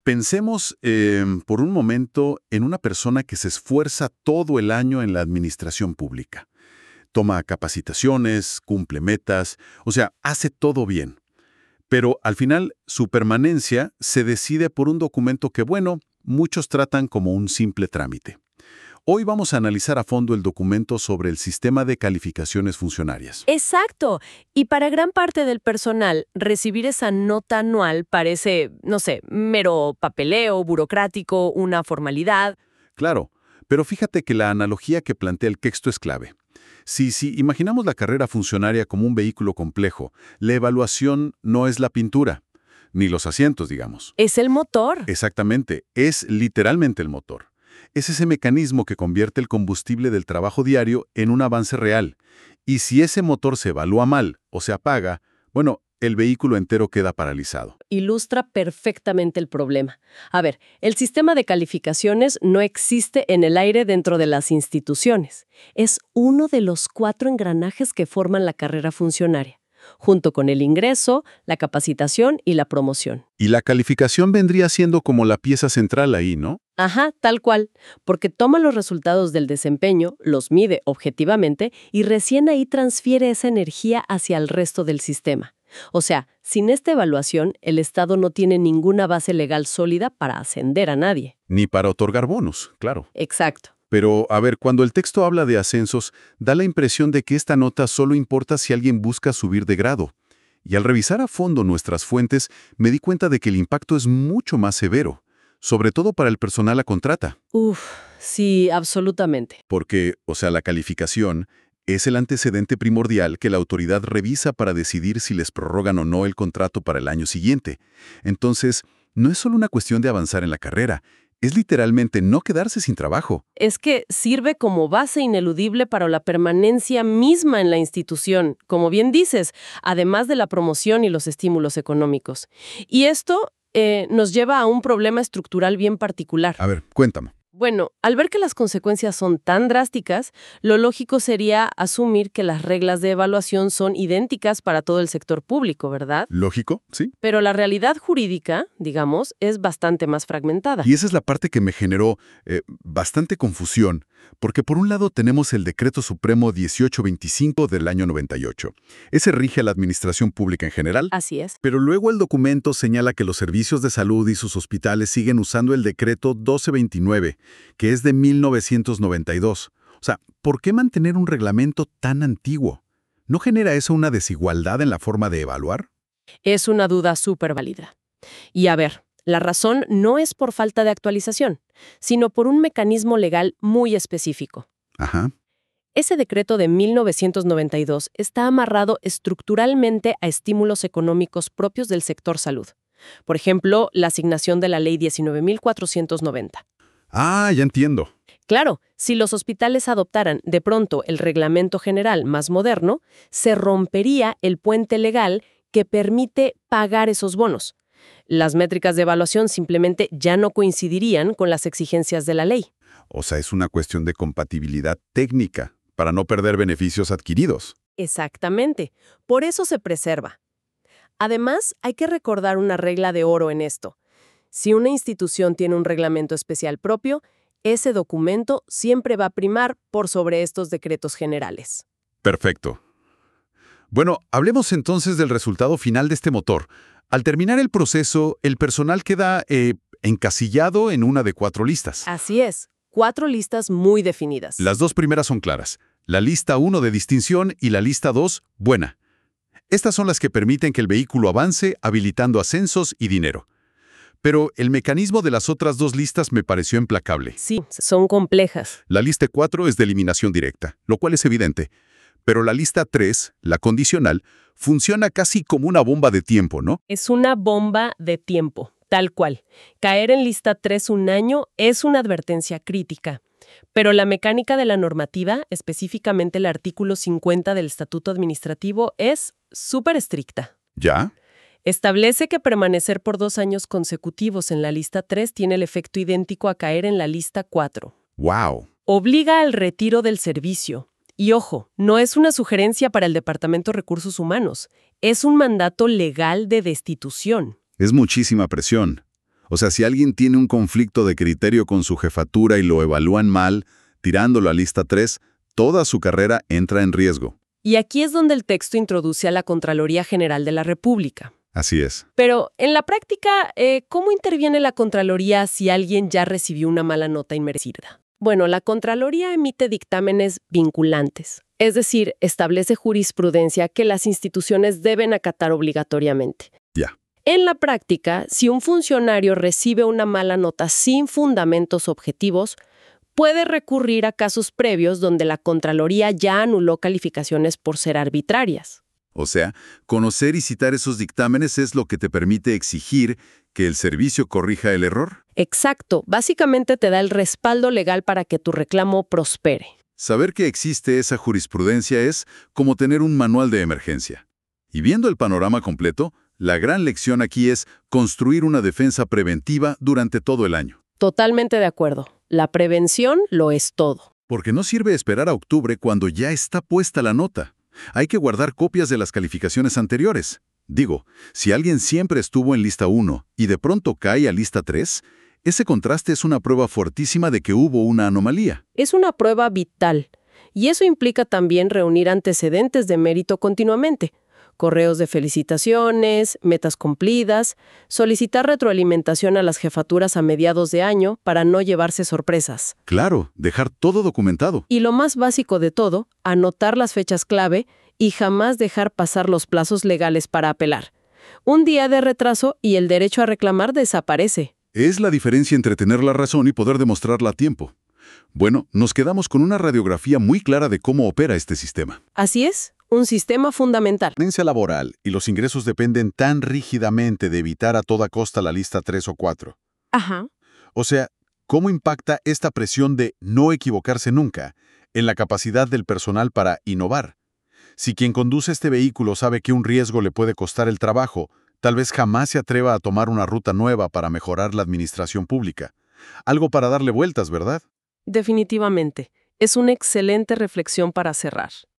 Pensemos por un momento en una persona que se esfuerza todo el año en la administración pública. Toma capacitaciones, cumple metas, o sea, hace todo bien. Pero al final, su permanencia se decide por un documento que, bueno, muchos tratan como un simple trámite. Hoy vamos a analizar a fondo el documento sobre el sistema de calificaciones funcionarias. Exacto. Y para gran parte del personal, recibir esa nota anual parece, no sé, mero papeleo, burocrático, una formalidad. Claro, pero fíjate que la analogía que plantea el texto es clave. Si imaginamos la carrera funcionaria como un vehículo complejo, la evaluación no es la pintura, ni los asientos, digamos. Es el motor. Exactamente, es literalmente el motor. Es ese mecanismo que convierte el combustible del trabajo diario en un avance real. Y si ese motor se evalúa mal o se apaga, bueno, el vehículo entero queda paralizado. Ilustra perfectamente el problema. A ver, el sistema de calificaciones no existe en el aire dentro de las instituciones. Es uno de los 4 engranajes que forman la carrera funcionaria, junto con el ingreso, la capacitación y la promoción. Y la calificación vendría siendo como la pieza central ahí, ¿no? Ajá, tal cual, porque toma los resultados del desempeño, los mide objetivamente y recién ahí transfiere esa energía hacia el resto del sistema. O sea, sin esta evaluación, el Estado no tiene ninguna base legal sólida para ascender a nadie. Ni para otorgar bonos, claro. Exacto. Pero, a ver, cuando el texto habla de ascensos, da la impresión de que esta nota solo importa si alguien busca subir de grado. Y al revisar a fondo nuestras fuentes, me di cuenta de que el impacto es mucho más severo, sobre todo para el personal a contrata. Sí, absolutamente. Porque, o sea, la calificación es el antecedente primordial que la autoridad revisa para decidir si les prorrogan o no el contrato para el año siguiente. Entonces, no es solo una cuestión de avanzar en la carrera, es literalmente no quedarse sin trabajo. Es que sirve como base ineludible para la permanencia misma en la institución, como bien dices, además de la promoción y los estímulos económicos. Y esto nos lleva a un problema estructural bien particular. A ver, cuéntame. Bueno, al ver que las consecuencias son tan drásticas, lo lógico sería asumir que las reglas de evaluación son idénticas para todo el sector público, ¿verdad? Lógico, sí. Pero la realidad jurídica, digamos, es bastante más fragmentada. Y esa es la parte que me generó bastante confusión, porque por un lado tenemos el Decreto Supremo 1825 del año 98. Ese rige a la administración pública en general. Así es. Pero luego el documento señala que los servicios de salud y sus hospitales siguen usando el Decreto 1229, que es de 1992. O sea, ¿por qué mantener un reglamento tan antiguo? ¿No genera eso una desigualdad en la forma de evaluar? Es una duda súper válida. Y a ver, la razón no es por falta de actualización, sino por un mecanismo legal muy específico. Ajá. Ese decreto de 1992 está amarrado estructuralmente a estímulos económicos propios del sector salud. Por ejemplo, la asignación de la Ley 19.490. Ah, ya entiendo. Claro, si los hospitales adoptaran de pronto el reglamento general más moderno, se rompería el puente legal que permite pagar esos bonos. Las métricas de evaluación simplemente ya no coincidirían con las exigencias de la ley. O sea, es una cuestión de compatibilidad técnica para no perder beneficios adquiridos. Exactamente. Por eso se preserva. Además, hay que recordar una regla de oro en esto. Si una institución tiene un reglamento especial propio, ese documento siempre va a primar por sobre estos decretos generales. Perfecto. Bueno, hablemos entonces del resultado final de este motor. Al terminar el proceso, el personal queda encasillado en una de 4 listas. Así es, 4 listas muy definidas. Las 2 primeras son claras. La lista 1 de distinción y la lista 2, buena. Estas son las que permiten que el vehículo avance, habilitando ascensos y dinero. Pero el mecanismo de las otras 2 listas me pareció implacable. Sí, son complejas. La lista 4 es de eliminación directa, lo cual es evidente. Pero la lista 3, la condicional, funciona casi como una bomba de tiempo, ¿no? Es una bomba de tiempo, tal cual. Caer en lista 3 un año es una advertencia crítica. Pero la mecánica de la normativa, específicamente el artículo 50 del Estatuto Administrativo, es súper estricta. ¿Ya? Establece que permanecer por 2 años consecutivos en la lista 3 tiene el efecto idéntico a caer en la lista 4. ¡Wow! Obliga al retiro del servicio. Y ojo, no es una sugerencia para el Departamento de Recursos Humanos, es un mandato legal de destitución. Es muchísima presión. O sea, si alguien tiene un conflicto de criterio con su jefatura y lo evalúan mal, tirándolo a lista 3, toda su carrera entra en riesgo. Y aquí es donde el texto introduce a la Contraloría General de la República. Así es. Pero, en la práctica, ¿cómo interviene la Contraloría si alguien ya recibió una mala nota inmerecida? Bueno, la Contraloría emite dictámenes vinculantes, es decir, establece jurisprudencia que las instituciones deben acatar obligatoriamente. Ya. En la práctica, si un funcionario recibe una mala nota sin fundamentos objetivos, puede recurrir a casos previos donde la Contraloría ya anuló calificaciones por ser arbitrarias. O sea, conocer y citar esos dictámenes es lo que te permite exigir que el servicio corrija el error. Exacto, básicamente te da el respaldo legal para que tu reclamo prospere. Saber que existe esa jurisprudencia es como tener un manual de emergencia. Y viendo el panorama completo, la gran lección aquí es construir una defensa preventiva durante todo el año. Totalmente de acuerdo. La prevención lo es todo. Porque no sirve esperar a octubre cuando ya está puesta la nota. Hay que guardar copias de las calificaciones anteriores. Digo, si alguien siempre estuvo en lista 1 y de pronto cae a lista 3, ese contraste es una prueba fuertísima de que hubo una anomalía. Es una prueba vital. Y eso implica también reunir antecedentes de mérito continuamente. Correos de felicitaciones, metas cumplidas, solicitar retroalimentación a las jefaturas a mediados de año para no llevarse sorpresas. Claro, dejar todo documentado. Y lo más básico de todo, anotar las fechas clave y jamás dejar pasar los plazos legales para apelar. Un día de retraso y el derecho a reclamar desaparece. Es la diferencia entre tener la razón y poder demostrarla a tiempo. Bueno, nos quedamos con una radiografía muy clara de cómo opera este sistema. Así es, un sistema fundamental. La tendencia laboral y los ingresos dependen tan rígidamente de evitar a toda costa la lista 3 o 4. Ajá. O sea, ¿cómo impacta esta presión de no equivocarse nunca en la capacidad del personal para innovar? Si quien conduce este vehículo sabe que un riesgo le puede costar el trabajo, tal vez jamás se atreva a tomar una ruta nueva para mejorar la administración pública. Algo para darle vueltas, ¿verdad? Definitivamente. Es una excelente reflexión para cerrar.